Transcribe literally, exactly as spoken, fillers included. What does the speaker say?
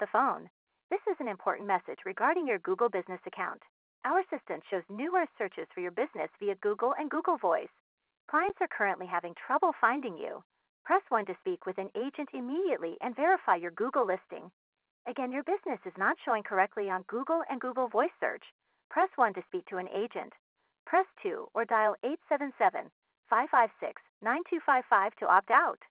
the phone. This is an important message regarding your Google Business account. Our assistant shows numerous searches for your business via Google and Google Voice. Clients are currently having trouble finding you. Press one to speak with an agent immediately and verify your Google listing. Again, your business is not showing correctly on Google and Google Voice search. Press one to speak to an agent. Press two or dial eight seven seven, five five six, nine two five five to opt out.